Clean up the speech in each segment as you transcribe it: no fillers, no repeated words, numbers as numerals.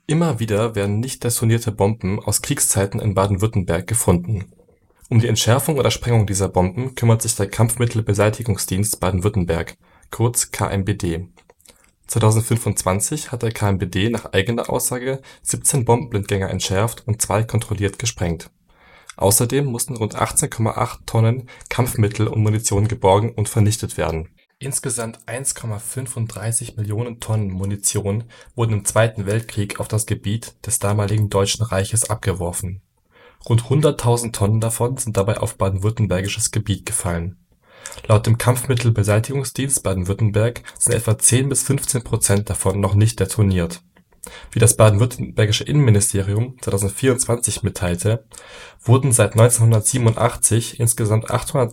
Immer wieder werden nicht detonierte Bomben aus Kriegszeiten in Baden-Württemberg gefunden. Um die Entschärfung oder Sprengung dieser Bomben kümmert sich der Kampfmittelbeseitigungsdienst Baden-Württemberg, kurz KMBD. 2025 hat der KMBD nach eigener Aussage 17 Bombenblindgänger entschärft und 2 kontrolliert gesprengt. Außerdem mussten rund 18,8 Tonnen Kampfmittel und Munition geborgen und vernichtet werden. Insgesamt 1,35 Millionen Tonnen Munition wurden im Zweiten Weltkrieg auf das Gebiet des damaligen Deutschen Reiches abgeworfen. Rund 100.000 Tonnen davon sind dabei auf baden-württembergisches Gebiet gefallen. Laut dem Kampfmittelbeseitigungsdienst Baden-Württemberg sind etwa 10-15% davon noch nicht detoniert. Wie das baden-württembergische Innenministerium 2024 mitteilte, wurden seit 1987 insgesamt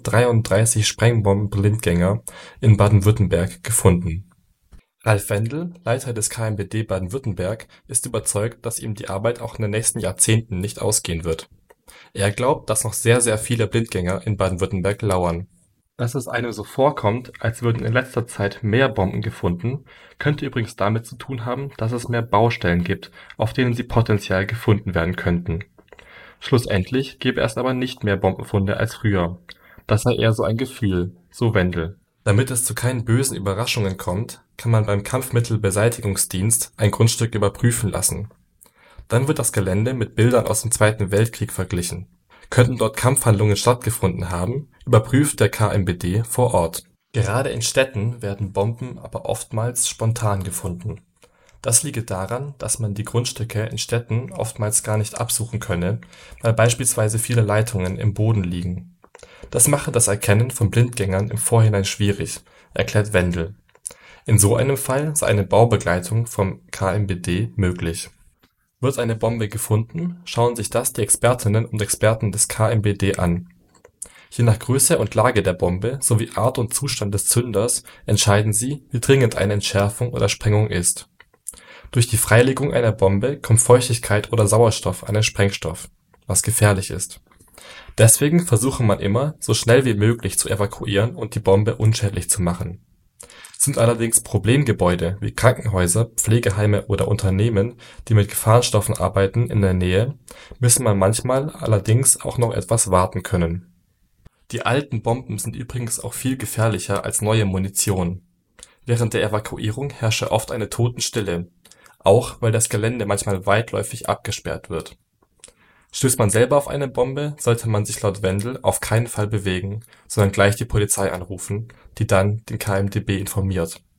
833 Sprengbomben-Blindgänger in Baden-Württemberg gefunden. Ralf Wendel, Leiter des KMBD Baden-Württemberg, ist überzeugt, dass ihm die Arbeit auch in den nächsten Jahrzehnten nicht ausgehen wird. Er glaubt, dass noch sehr, sehr viele Blindgänger in Baden-Württemberg lauern. Dass es einem so vorkommt, als würden in letzter Zeit mehr Bomben gefunden, könnte übrigens damit zu tun haben, dass es mehr Baustellen gibt, auf denen sie potenziell gefunden werden könnten. Schlussendlich gäbe es aber nicht mehr Bombenfunde als früher. Das sei eher so ein Gefühl, so Wendel. Damit es zu keinen bösen Überraschungen kommt, kann man beim Kampfmittelbeseitigungsdienst ein Grundstück überprüfen lassen. Dann wird das Gelände mit Bildern aus dem Zweiten Weltkrieg verglichen. Könnten dort Kampfhandlungen stattgefunden haben, überprüft der KMBD vor Ort. Gerade in Städten werden Bomben aber oftmals spontan gefunden. Das liege daran, dass man die Grundstücke in Städten oftmals gar nicht absuchen könne, weil beispielsweise viele Leitungen im Boden liegen. Das mache das Erkennen von Blindgängern im Vorhinein schwierig, erklärt Wendel. In so einem Fall sei eine Baubegleitung vom KMBD möglich. Wird eine Bombe gefunden, schauen sich das die Expertinnen und Experten des KMBD an. Je nach Größe und Lage der Bombe sowie Art und Zustand des Zünders entscheiden sie, wie dringend eine Entschärfung oder Sprengung ist. Durch die Freilegung einer Bombe kommt Feuchtigkeit oder Sauerstoff an den Sprengstoff, was gefährlich ist. Deswegen versuche man immer, so schnell wie möglich zu evakuieren und die Bombe unschädlich zu machen. Sind allerdings Problemgebäude wie Krankenhäuser, Pflegeheime oder Unternehmen, die mit Gefahrenstoffen arbeiten, in der Nähe, müsse man manchmal allerdings auch noch etwas warten können. Die alten Bomben sind übrigens auch viel gefährlicher als neue Munition. Während der Evakuierung herrsche oft eine Totenstille, auch weil das Gelände manchmal weitläufig abgesperrt wird. Stößt man selber auf eine Bombe, sollte man sich laut Wendel auf keinen Fall bewegen, sondern gleich die Polizei anrufen, die dann den KMDB informiert